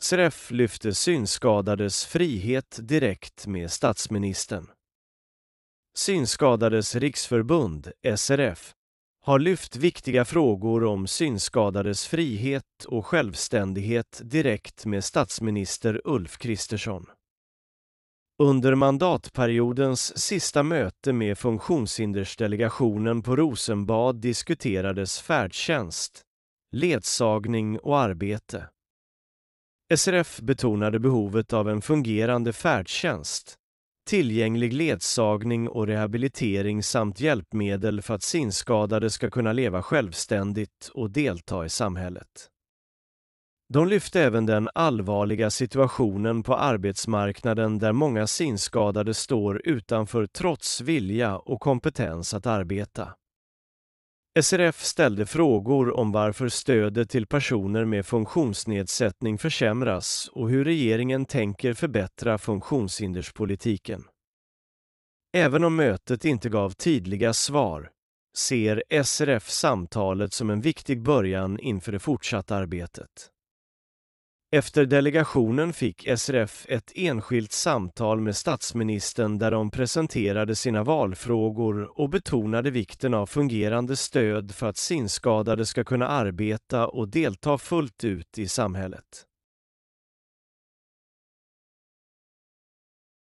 SRF lyfte synskadades frihet direkt med statsministern. Synskadades riksförbund, SRF, har lyft viktiga frågor om synskadades frihet och självständighet direkt med statsminister Ulf Kristersson. Under mandatperiodens sista möte med funktionshindersdelegationen på Rosenbad diskuterades färdtjänst, ledsagning och arbete. SRF betonade behovet av en fungerande färdtjänst, tillgänglig ledsagning och rehabilitering samt hjälpmedel för att synskadade ska kunna leva självständigt och delta i samhället. De lyfte även den allvarliga situationen på arbetsmarknaden där många synskadade står utanför trots vilja och kompetens att arbeta. SRF ställde frågor om varför stödet till personer med funktionsnedsättning försämras och hur regeringen tänker förbättra funktionshinderspolitiken. Även om mötet inte gav tydliga svar, ser SRF samtalet som en viktig början inför det fortsatta arbetet. Efter delegationen fick SRF ett enskilt samtal med statsministern där de presenterade sina valfrågor och betonade vikten av fungerande stöd för att synskadade ska kunna arbeta och delta fullt ut i samhället.